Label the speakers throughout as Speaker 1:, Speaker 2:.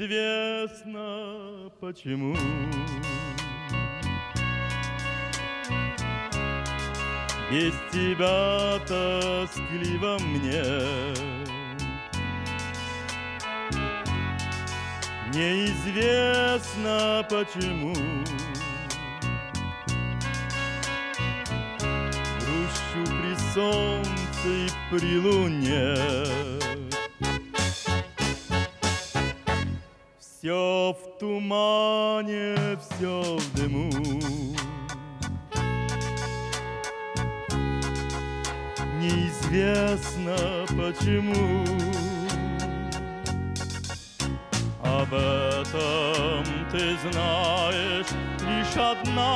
Speaker 1: Неизвестно почему без тебя тоскливо мне. Неизвестно почему грущу при солнце и при луне. Все в тумане, все в дыму. Неизвестно почему. Об этом ты знаешь лишь одна.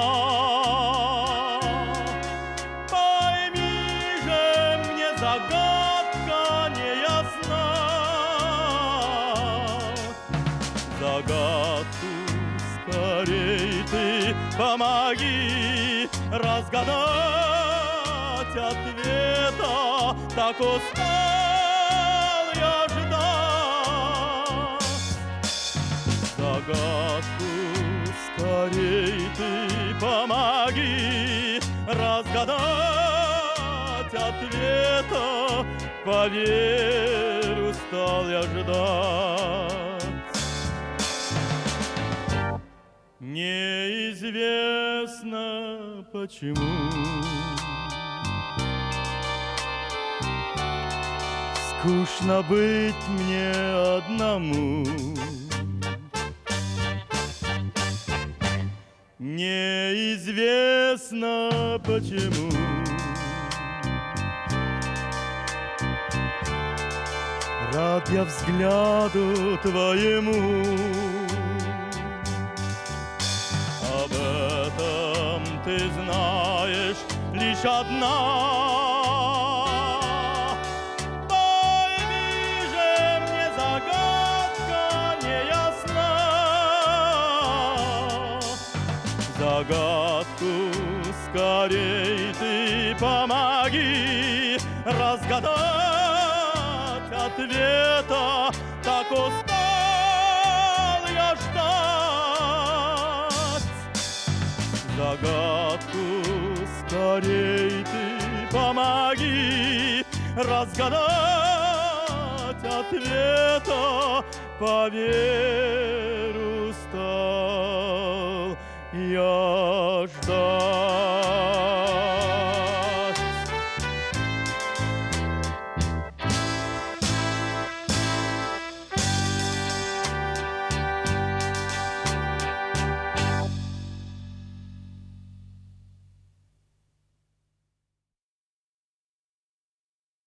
Speaker 1: Пойми же, мне загадка не ясна. Загадку скорей ты помоги разгадать ответа, так устал я ждать. Загадку скорей ты помоги разгадать ответа, поверь, устал я ждать. Неизвестно почему скучно быть мне одному. Неизвестно почему рад я взгляду твоему. Об этом ты знаешь лишь одна. Пойми же, мне загадка не ясна. Загадку скорей ты помоги разгадать ответа, так устал я ждать. Загадку скорей ты помоги разгадать ответа, поверь,